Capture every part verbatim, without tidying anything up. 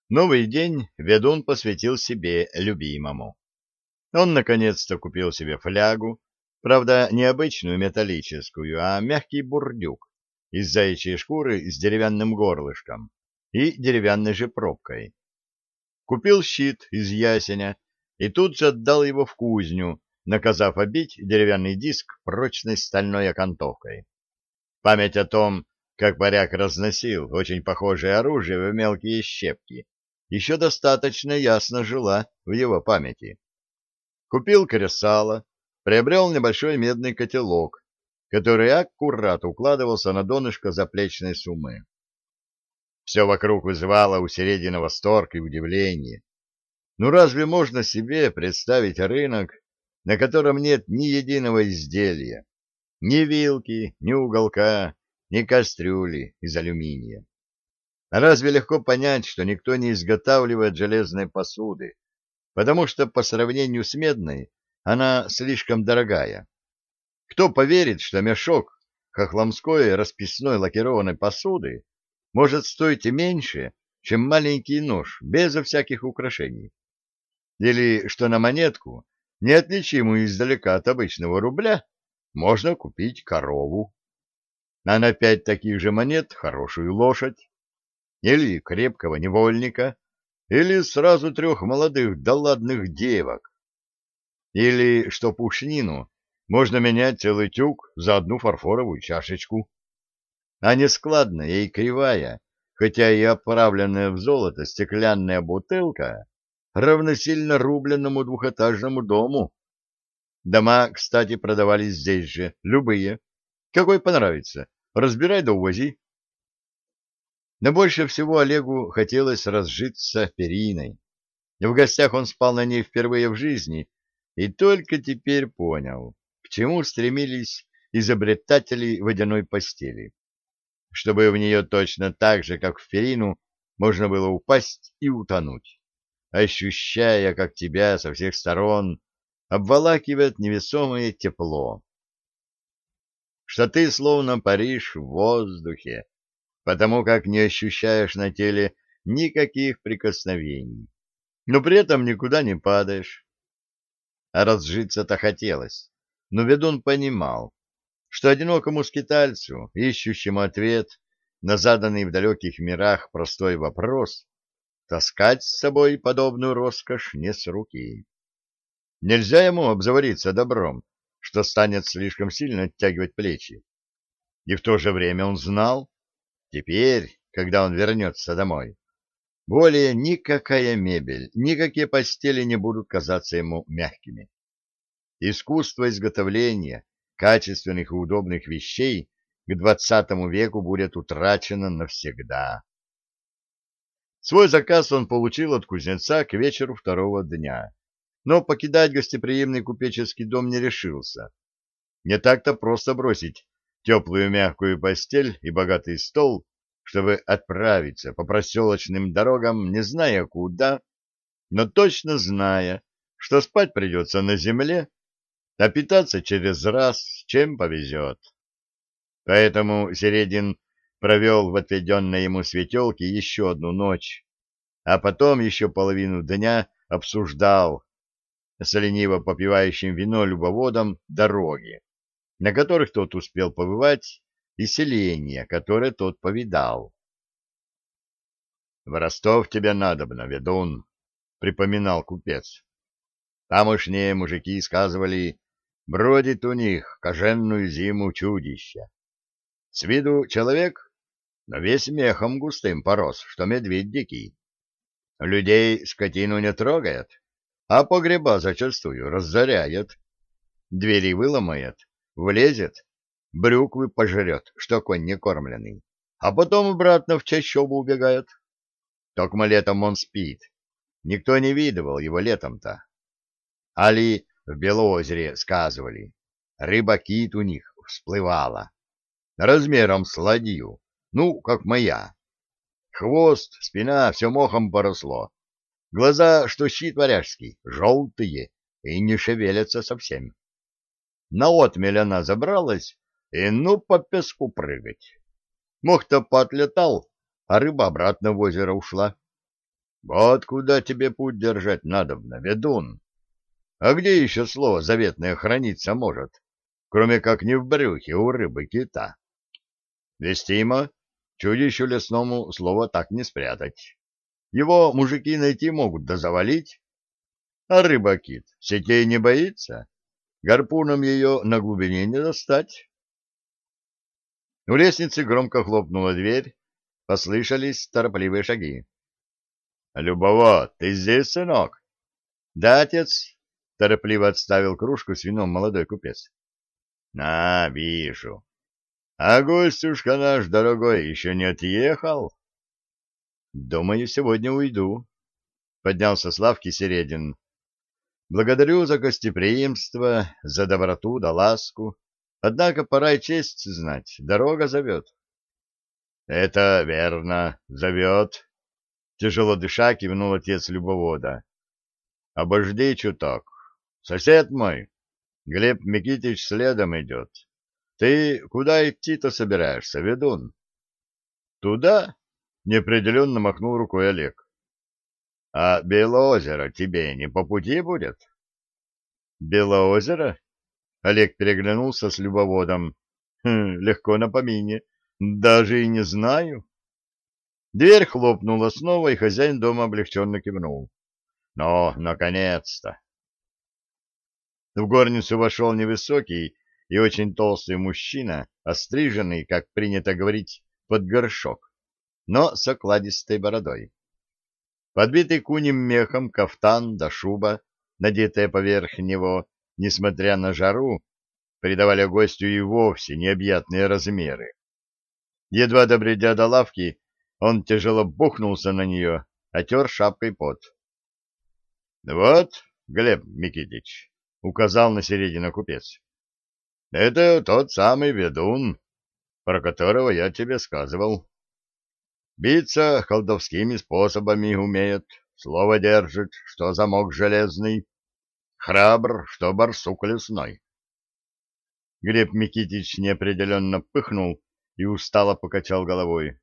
Новый день ведун посвятил себе любимому. Он наконец-то купил себе флягу, правда, не обычную металлическую, а мягкий бурдюк из заячьей шкуры с деревянным горлышком и деревянной же пробкой. Купил щит из ясеня и тут же отдал его в кузню, наказав обить деревянный диск прочной стальной окантовкой. Память о том, как варяг разносил очень похожее оружие в мелкие щепки, еще достаточно ясно жила в его памяти. Купил кресало, приобрел небольшой медный котелок, который аккурат укладывался на донышко заплечной суммы. Все вокруг вызывало у Середина восторг и удивление. Ну разве можно себе представить рынок, на котором нет ни единого изделия, ни вилки, ни уголка, ни кастрюли из алюминия? А разве легко понять, что никто не изготавливает железной посуды, потому что по сравнению с медной она слишком дорогая? Кто поверит, что мешок хохломской расписной лакированной посуды может стоить меньше, чем маленький нож, безо всяких украшений? Или что на монетку, неотличимую издалека от обычного рубля, можно купить корову, а на пять таких же монет хорошую лошадь, или крепкого невольника, или сразу трех молодых да ладных девок, или что пушнину можно менять целый тюк за одну фарфоровую чашечку, а нескладная и кривая, хотя и оправленная в золото стеклянная бутылка равносильно рубленному двухэтажному дому. Дома, кстати, продавались здесь же, любые, какой понравится, разбирай да увози. Но больше всего Олегу хотелось разжиться периной. В гостях он спал на ней впервые в жизни и только теперь понял, к чему стремились изобретатели водяной постели. Чтобы в нее точно так же, как в перину, можно было упасть и утонуть, ощущая, как тебя со всех сторон обволакивает невесомое тепло, что ты словно паришь в воздухе, потому как не ощущаешь на теле никаких прикосновений, но при этом никуда не падаешь. А разжиться-то хотелось, но ведун понимал, что одинокому скитальцу, ищущему ответ на заданный в далеких мирах простой вопрос, таскать с собой подобную роскошь не с руки. Нельзя ему обзаводиться добром, что станет слишком сильно оттягивать плечи. И в то же время он знал, теперь, когда он вернется домой, более никакая мебель, никакие постели не будут казаться ему мягкими. Искусство изготовления качественных и удобных вещей к двадцатому веку будет утрачено навсегда. Свой заказ он получил от кузнеца к вечеру второго дня, но покидать гостеприимный купеческий дом не решился. Не так-то просто бросить теплую мягкую постель и богатый стол, чтобы отправиться по проселочным дорогам, не зная куда, но точно зная, что спать придется на земле, а питаться через раз, чем повезет. Поэтому Середин провел в отведенной ему светелке еще одну ночь, а потом еще половину дня обсуждал с лениво попивающим вино любоводом дороги, на которых тот успел побывать, и селения, которые тот повидал. — В Ростов тебе надобно, ведун, — припоминал купец. Тамошние мужики сказывали, бродит у них коженную зиму чудище. С виду человек, но весь мехом густым порос, что медведь дикий. Людей скотину не трогает, а погреба зачастую разоряет. Двери выломает, влезет, брюквы пожрет, что конь не кормленный, а потом обратно в чащобу убегает. Токмо летом он спит. Никто не видывал его летом-то. Али в Белоозере сказывали, рыба-кит у них всплывала, размером с ладью, ну, как моя. Хвост, спина, все мохом поросло. Глаза, что щит варяжский, желтые и не шевелятся совсем. На отмель она забралась, и ну по песку прыгать. Мох-то поотлетал, а рыба обратно в озеро ушла. Вот куда тебе путь держать надобно, ведун. А где еще слово заветное храниться может, кроме как не в брюхе у рыбы кита? Вестимо, чудищу лесному слово так не спрятать. Его мужики найти могут да завалить, а рыба-кит сетей не боится, гарпуном ее на глубине не достать. У лестницы громко хлопнула дверь, послышались торопливые шаги. — Любово, ты здесь, сынок? — Да, отец, — торопливо отставил кружку с вином молодой купец. — На, вижу. А гостюшка наш дорогой еще не отъехал? — Думаю, сегодня уйду, — поднялся с лавки Середин. — Благодарю за гостеприимство, за доброту да ласку. Однако пора и честь знать, дорога зовет. — Это верно, зовет. Тяжело дыша кивнул отец любовода. — Обожди чуток. Сосед мой, Глеб Микитич следом идет. Ты куда идти-то собираешься, ведун? — Туда? — неопределенно махнул рукой Олег. — А Белоозеро тебе не по пути будет? — Белоозеро? — Олег переглянулся с любоводом. Хм, — легко на помине. Даже и не знаю. Дверь хлопнула снова, и хозяин дома облегченно кивнул. — Ну, наконец-то! В горницу вошел невысокий и очень толстый мужчина, остриженный, как принято говорить, под горшок, но с окладистой бородой. Подбитый куним мехом кафтан да шуба, надетая поверх него, несмотря на жару, придавали гостю и вовсе необъятные размеры. Едва добредя до лавки, он тяжело бухнулся на нее, отер шапкой пот. — Вот, Глеб Микитич, — указал на середину купец, — это тот самый ведун, про которого я тебе сказывал. Биться колдовскими способами умеет, слово держит, что замок железный, храбр, что барсук лесной. Глеб Микитич неопределенно пыхнул и устало покачал головой.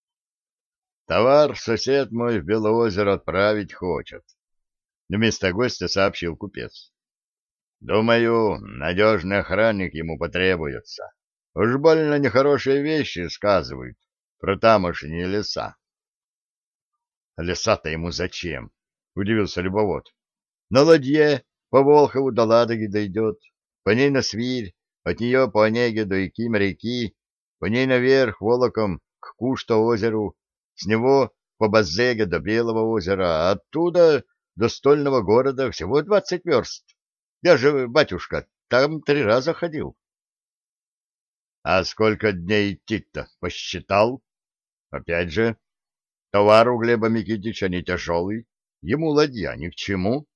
Товар сосед мой в Белоозеро отправить хочет, — вместо гостя сообщил купец. Думаю, надежный охранник ему потребуется. Уж больно нехорошие вещи сказывают про тамошние леса. — Леса-то ему зачем? — удивился любовод. — На ладье по Волхову до Ладоги дойдет, по ней на Свирь, от нее по Онеге до Яким-реки, по ней наверх волоком к Кушто-озеру, с него по Базеге до Белого озера, а оттуда до стольного города всего двадцать верст. Я же, батюшка, там три раза ходил. — А сколько дней идти-то, посчитал? Опять же, товар у Глеба Микитича не тяжелый, ему ладья ни к чему.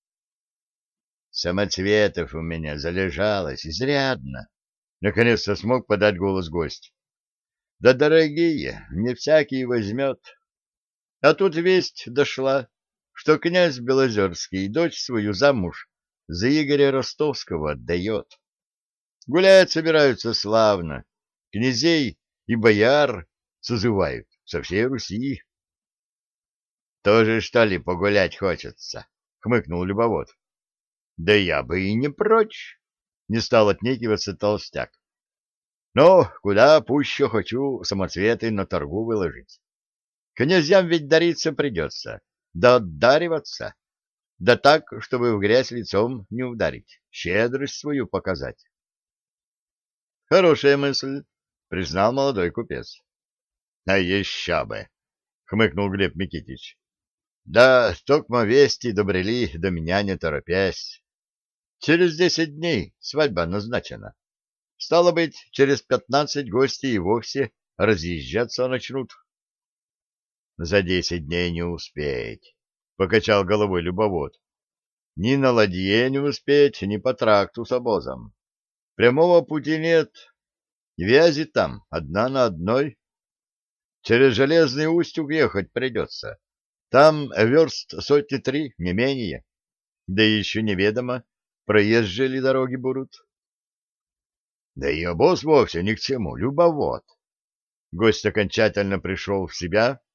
Самоцветов у меня залежалось изрядно. Наконец-то смог подать голос гость. Да дорогие, не всякий возьмет. А тут весть дошла, что князь Белозерский дочь свою замуж за Игоря Ростовского отдает. Гулять собираются славно, князей и бояр созывают со всей Руси. — Тоже, что ли, погулять хочется? — хмыкнул любовод. — Да я бы и не прочь, — не стал отнекиваться толстяк. — Но куда пуще хочу самоцветы на торгу выложить. Князьям ведь дариться придется, да отдариваться, да так, чтобы в грязь лицом не ударить, щедрость свою показать. — Хорошая мысль, — признал молодой купец. — А еще бы, — хмыкнул Глеб Микитич. — Да токмо вести добрели до меня не торопясь. Через десять дней свадьба назначена. Стало быть, через пятнадцать гости и вовсе разъезжаться начнут. — За десять дней не успеть, — покачал головой любовод. — Ни на ладье не успеть, ни по тракту с обозом. Прямого пути нет, вязи там одна на одной. Через Железный Устюг ехать придется. Там верст сотни три, не менее. Да еще неведомо, проезжие ли дороги будут. Да и обоз вовсе ни к чему, любовод. Гость окончательно пришел в себя,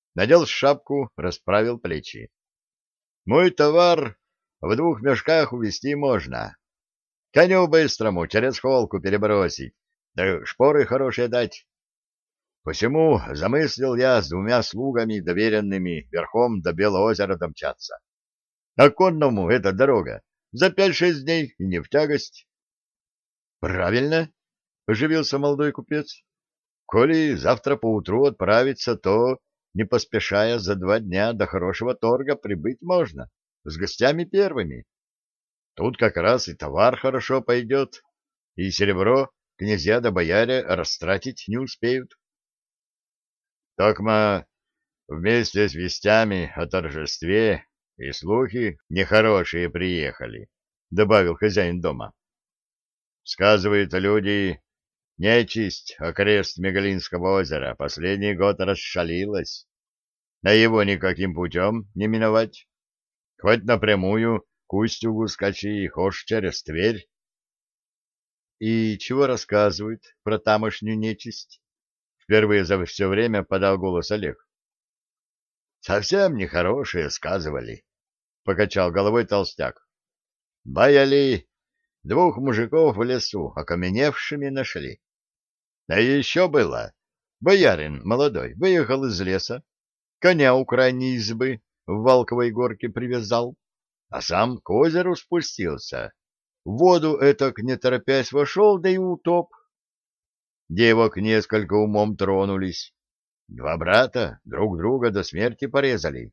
надел шапку, расправил плечи. Мой товар в двух мешках увезти можно. Коню быстрому через холку перебросить, да шпоры хорошие дать. Посему замыслил я с двумя слугами доверенными верхом до Белого озера домчаться. А конному эта дорога за пять-шесть дней и не в тягость. — Правильно, — оживился молодой купец. — Коли завтра поутру отправиться, то, не поспешая, за два дня до хорошего торга прибыть можно, с гостями первыми. Тут как раз и товар хорошо пойдет, и серебро князья да бояре растратить не успеют. Токма вместе с вестями о торжестве и слухи нехорошие приехали, — добавил хозяин дома. Сказывают люди, нечисть окрест Мегалинского озера последний год расшалилась, а его никаким путем не миновать. Хоть напрямую к Устюгу скачи, хошь через Тверь. — И чего рассказывают про тамошнюю нечисть? Впервые за все время подал голос Олег. — Совсем нехорошие сказывали, — покачал головой толстяк. — Бояли, двух мужиков в лесу окаменевшими нашли. А еще было, боярин молодой выехал из леса, коня у крайней избы в Валковой горке привязал, а сам к озеру спустился. В воду этак не торопясь вошел, да и утоп. Девок несколько умом тронулись. Два брата друг друга до смерти порезали.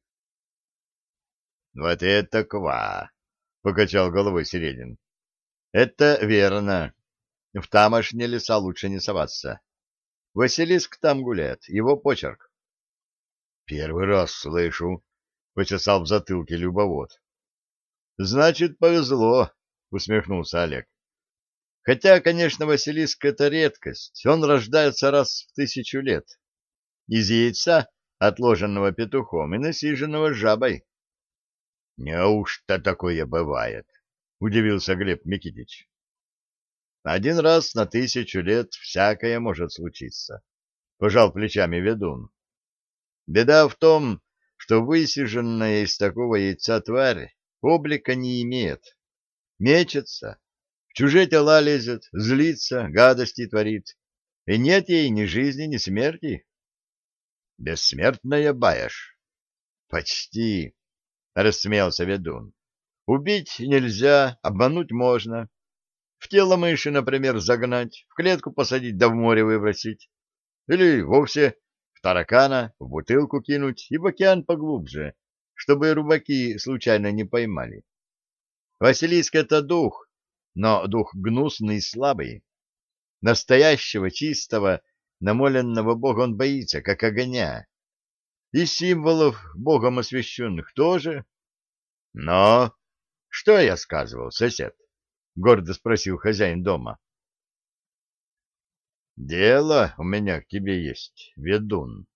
— Вот это ква! — покачал головой Середин. — Это верно. В тамошние леса лучше не соваться. Василиск там гуляет, его почерк. — Первый раз слышу, — почесал в затылке любовод. — Значит, повезло, — усмехнулся Олег. Хотя, конечно, Василиск — это редкость, он рождается раз в тысячу лет. Из яйца, отложенного петухом и насиженного жабой. — Неужто такое бывает? — удивился Глеб Микитич. — Один раз на тысячу лет всякое может случиться, — пожал плечами ведун. Беда в том, что высиженная из такого яйца тварь облика не имеет, мечется, в чужие тела лезет, злится, гадости творит, и нет ей ни жизни, ни смерти. — Бессмертная баешь? — Почти, — рассмеялся ведун. — Убить нельзя, обмануть можно. В тело мыши, например, загнать, в клетку посадить да в море выбросить. Или вовсе в таракана в бутылку кинуть и в океан поглубже, чтобы рыбаки случайно не поймали. Василиск — это дух, но дух гнусный и слабый. Настоящего, чистого, намоленного бога он боится, как огня. И символов богом освященных тоже. Но что я сказывал, сосед? — гордо спросил хозяин дома. — Дело у меня к тебе есть, ведун,